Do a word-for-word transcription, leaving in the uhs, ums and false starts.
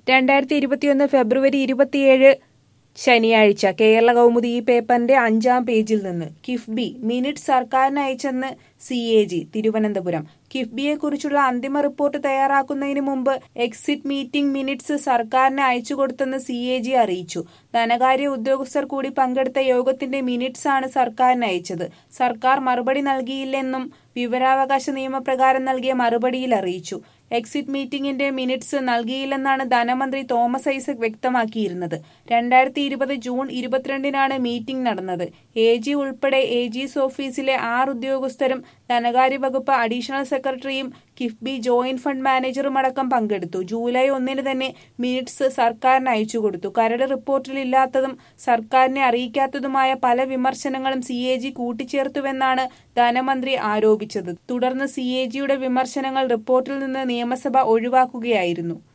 രണ്ടായിരത്തി ഇരുപത്തിയൊന്ന് ഫെബ്രുവരി ഇരുപത്തിയേഴ് ശനിയാഴ്ച കേരള കൗമുദി ഈ പേപ്പറിന്റെ അഞ്ചാം പേജിൽ നിന്ന് കിഫ്ബി മിനിറ്റ് സർക്കാരിന് അയച്ചെന്ന് സി എ ജി തിരുവനന്തപുരം. കിഫ്ബിയെക്കുറിച്ചുള്ള അന്തിമ റിപ്പോർട്ട് തയ്യാറാക്കുന്നതിന് മുമ്പ് എക്സിറ്റ് മീറ്റിംഗ് മിനിറ്റ്സ് സർക്കാരിന് അയച്ചുകൊടുത്തെന്ന് സി എ ജി അറിയിച്ചു. ധനകാര്യ ഉദ്യോഗസ്ഥർ കൂടി പങ്കെടുത്ത യോഗത്തിന്റെ മിനിറ്റ്സ് ആണ് സർക്കാരിന് അയച്ചത്. സർക്കാർ മറുപടി നൽകിയില്ലെന്നും വിവരാവകാശ നിയമപ്രകാരം നൽകിയ മറുപടിയിൽ അറിയിച്ചു. എക്സിറ്റ് മീറ്റിംഗിന്റെ മിനിറ്റ്സ് നൽകിയില്ലെന്നാണ് ധനമന്ത്രി തോമസ് ഐസക് വ്യക്തമാക്കിയിരുന്നത്. രണ്ടായിരത്തി ഇരുപത് ജൂൺ ഇരുപത്തിരണ്ടിനാണ് മീറ്റിംഗ് നടന്നത്. എ ജി ഉൾപ്പെടെ എ ജിസ് ഓഫീസിലെ ആറ് ഉദ്യോഗസ്ഥരും ധനകാര്യ വകുപ്പ് അഡീഷണൽ സെക്രട്ടറിയും കിഫ്ബി ജോയിന്റ് ഫണ്ട് മാനേജറുമടക്കം പങ്കെടുത്തു. ജൂലൈ ഒന്നിന് തന്നെ മിനിറ്റ്സ് സർക്കാരിന് അയച്ചുകൊടുത്തു. കരട് റിപ്പോർട്ടിൽ ഇല്ലാത്തതും സർക്കാരിനെ അറിയിക്കാത്തതുമായ പല വിമർശനങ്ങളും സി എ ജി കൂട്ടിച്ചേർത്തുവെന്നാണ് ധനമന്ത്രി ആരോപിച്ചത്. തുടർന്ന് സി എ ജിയുടെ വിമർശനങ്ങൾ റിപ്പോർട്ടിൽ നിന്ന് നിയമസഭ ഒഴിവാക്കുകയായിരുന്നു.